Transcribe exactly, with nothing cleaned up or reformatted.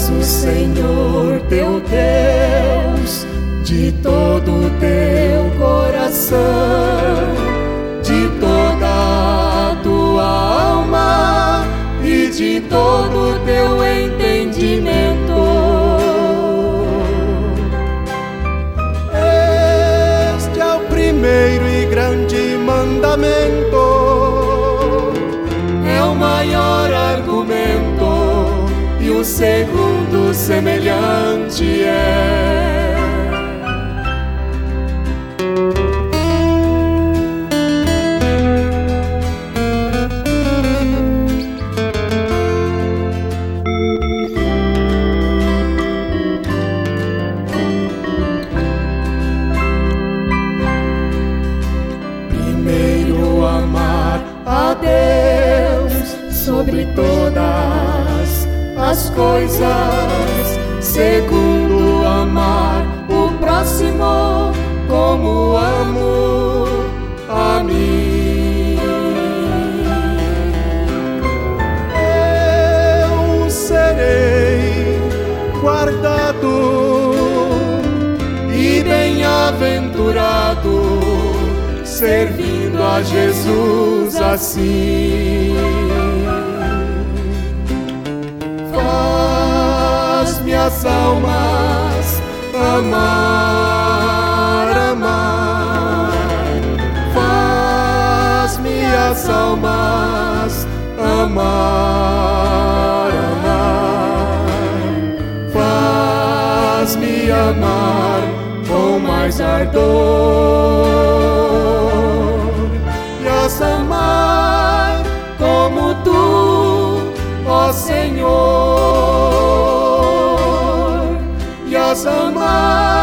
amarás o Senhor teu Deus de todo o teu coração, de toda a tua alma e de todo o teu entendimento. Este é o primeiro e grande mandamento, é o maior argumento, e o segundo semelhante é: primeiro amar a Deus sobre todas as coisas, segundo amar o próximo como amo a mim. eu serei guardado E bem-aventurado, servindo a Jesus assim. Faz-me as almas amar, amar. Faz-me as almas amar, amar. Faz-me amar com mais ardor, e as amar como tu, ó Senhor, e as amar